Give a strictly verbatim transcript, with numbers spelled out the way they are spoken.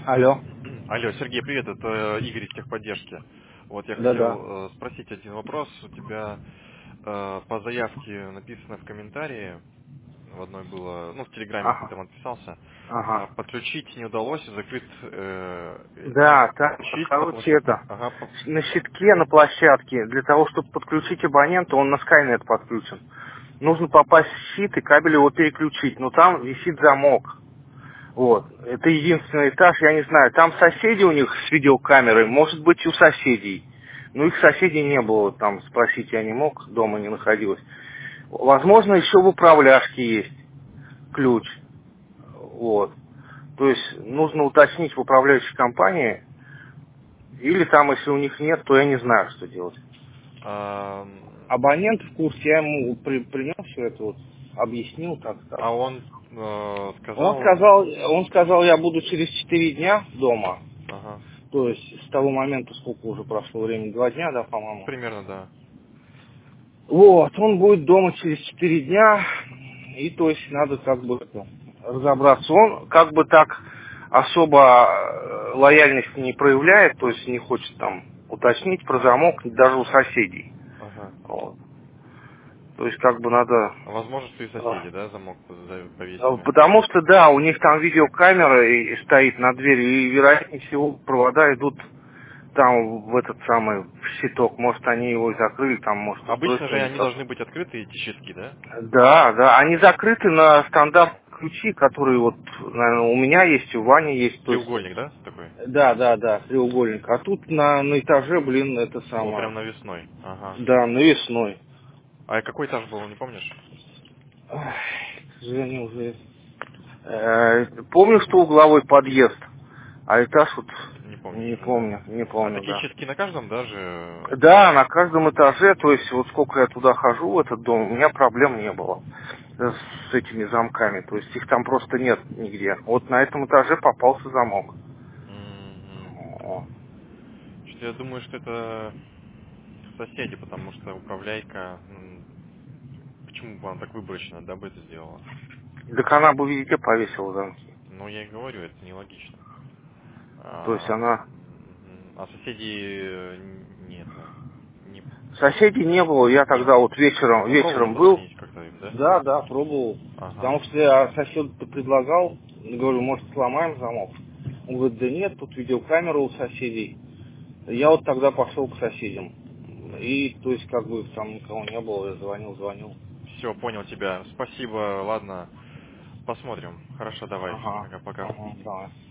Алло. Алло, Сергей, привет, это э, Игорь из техподдержки. Вот я Да-да. хотел э, спросить один вопрос. У тебя э, по заявке написано в комментарии, в одной было, ну, в Телеграме ты Ага. там отписался, а, Ага. подключить не удалось, закрыт э, Да, есть там, щит на короче, площадке. это, Ага, по- на щитке, на площадке, для того, чтобы подключить абонента, он на Skynet подключен. Нужно попасть в щит и кабель его переключить, но там висит замок. Вот. Это единственный этаж, я не знаю. Там соседи у них с видеокамерой, может быть, и у соседей. Ну, их соседей не было, там спросить я не мог, дома не находилось. Возможно, еще в управляшке есть ключ. Вот. То есть нужно уточнить в управляющей компании, или там, если у них нет, то я не знаю, что делать. а, м, Абонент в курсе, я ему при, принес все это, вот, объяснил так, так. а он э, Он сказал, сказал, он сказал, я буду через четыре дня дома. ага, То есть с того момента, сколько уже прошло времени, два дня, да, по-моему. примерно, да. Вот, он будет дома через четыре дня, и то есть надо как бы это, разобраться. Он как бы так особо э, лояльность не проявляет, то есть не хочет там уточнить про замок даже у соседей. Ага. Вот. То есть как бы надо... Возможно, что и соседи, э, да, замок за- э, повесили. Потому что, да, у них там видеокамера и и стоит на двери, и, вероятнее всего, провода идут там в этот самый в щиток. Может, они его и закрыли, там, может, Обычно устройство же не они так. должны быть открыты, эти щитки, да? Да, да, они закрыты на стандарт ключи, которые вот, наверное, у меня есть, у Вани есть, то есть, Треугольник, да, такой? да, да, да, треугольник. А тут на, на этаже, блин, это Был прям самое, навесной. Ага. да, навесной. А какой этаж был, не помнишь? Ай, к сожалению, уже... Э, помню, что угловой подъезд, а этаж вот Не помнишь не уже, да? помню, не А помню, такие да. щитки на каждом даже? Да, на каждом этаже, то есть вот сколько я туда хожу, в этот дом, у меня проблем не было э, с этими замками. То есть их там просто нет нигде. Вот на этом этаже попался замок. М-м. О. Что-то я думаю, что это соседи, потому что управляйка... м, Почему бы она так выборочно, да, бы это сделала? Так она бы везде повесила замки. Ну, я и говорю, это нелогично. То есть А, она... мгм. А соседей э, не это... Не, Соседей не было, я не тогда было. вот вечером, Ну, пробовал вечером был. позвонить как-то им, да? Да, да, пробовал. Ага. Потому что я сосед предлагал, говорю, может сломаем замок. Он говорит, да нет, тут видеокамера у соседей. Я вот тогда пошел к соседям. И, то есть, как бы там никого не было, я звонил, звонил. Все, понял тебя. Спасибо, ладно. Посмотрим. Хорошо, давай. Ага, Пока-пока. ага, давай.